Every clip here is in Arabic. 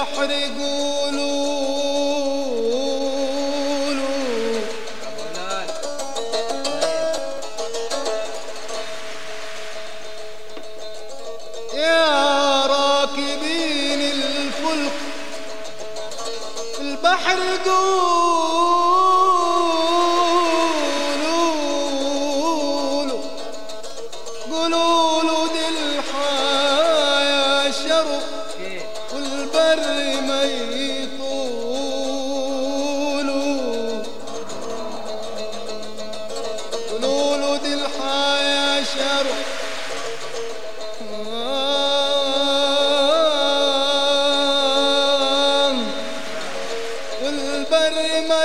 البحر قولوا يا راكبين الفلك في البحر قولوا دي الحياة شرف والبر ما يطولوا قولوا دي الحياة شرف والبر ما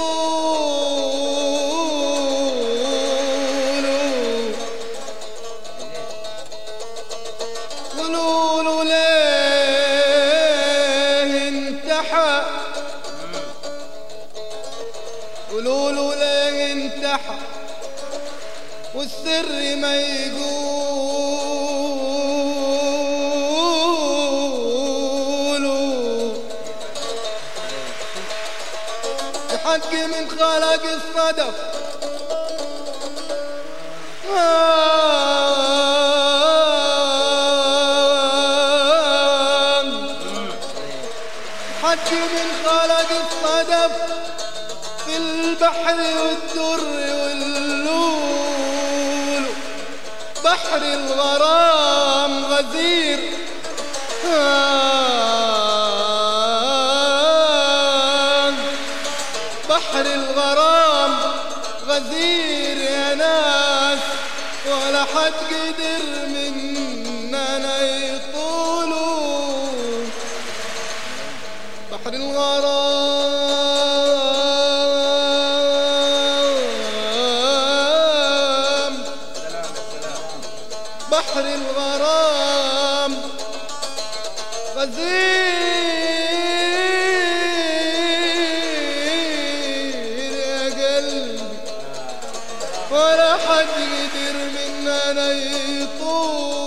يطولوا قولوا ليه انتحى قولوا ليه انتحى والسر ما يقولوا الحق من خلق الصدف حق من خلق الصدف في البحر والدر واللول بحر الغرام غزير بحر الغرام غزير يا ناس ولا حد قدر مننا يطولوا بحر الغرام بحر الغرام غزير يا قلبي ولا حد قدر مننا يطول